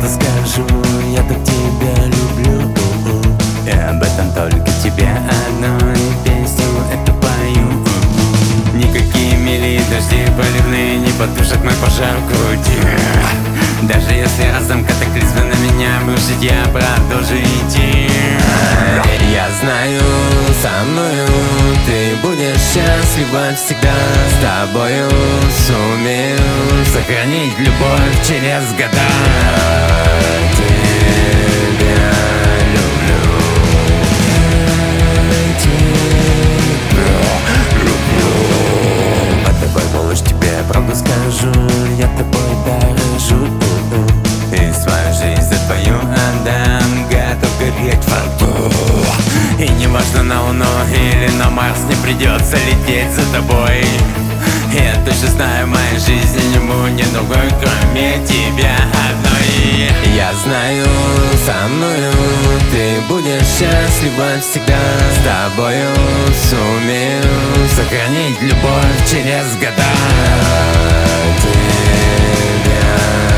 скажу, я так тебя люблю. И об этом только тебе одной песню эту пою. Никакие мили дожди поливные не потушат мой пожар в груди. Даже если разом катаклизмы на меня бросит, я продолжу идти. Я знаю, со мною ты будешь счастлива всегда. С тобою сумею сохранить любовь через года. Тебя люблю. Под тобой малыш, тебе правду скажу, я тобой дорожу. И свою жизнь за твою отдам, готов гореть в аду. И не важно, на Луну или на Марс, не придется лететь за тобой. Я точно знаю, в моей жизни не будет другой, кроме тебя одной. Я знаю, со мною ты будешь счастлива всегда. С тобою сумею сохранить любовь через года. Тебя